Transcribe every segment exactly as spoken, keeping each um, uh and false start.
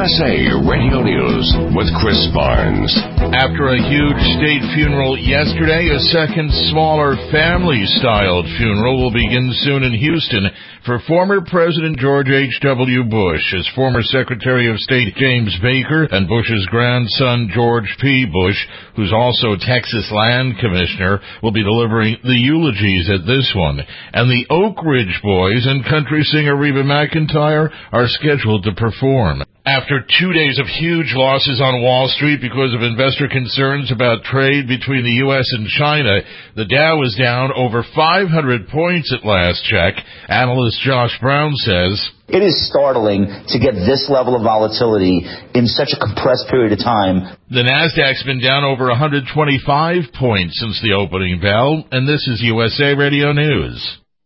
S A Radio News with Chris Barnes. After a huge state funeral yesterday, a second, smaller, family-styled funeral will begin soon in Houston for former President George H W. Bush, as former Secretary of State James Baker and Bush's grandson George P. Bush, who's also Texas Land Commissioner, will be delivering the eulogies at this one. And the Oak Ridge Boys and country singer Reba McEntire are scheduled to perform. After two days of huge losses on Wall Street because of investor concerns about trade between the U S and China, the Dow is down over five hundred points at last check. Analyst Josh Brown says, "It is startling to get this level of volatility in such a compressed period of time." The Nasdaq's been down over one hundred twenty-five points since the opening bell, and this is U S A Radio News.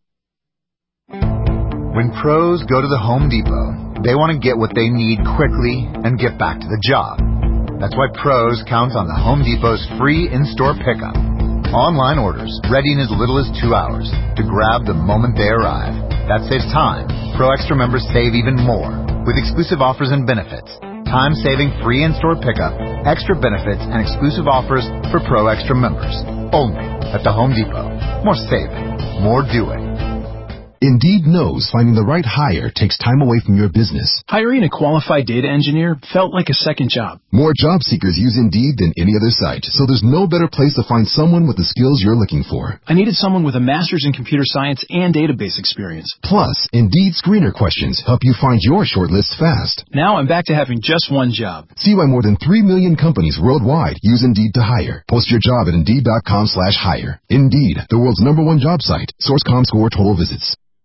When pros go to the Home Depot, they want to get what they need quickly and get back to the job. That's why pros count on the Home Depot's free in-store pickup. Online orders ready in as little as two hours to grab the moment they arrive. That saves time. Pro Extra members save even more with exclusive offers and benefits. Time-saving free in-store pickup, extra benefits, and exclusive offers for Pro Extra members. Only at the Home Depot. More saving, more doing. Indeed knows finding the right hire takes time away from your business. Hiring a qualified data engineer felt like a second job. More job seekers use Indeed than any other site, so there's no better place to find someone with the skills you're looking for. I needed someone with a master's in computer science and database experience. Plus, Indeed screener questions help you find your shortlist fast. Now I'm back to having just one job. See why more than three million companies worldwide use Indeed to hire. Post your job at Indeed.com slash hire. Indeed, the world's number one job site. Source dot com score total visits.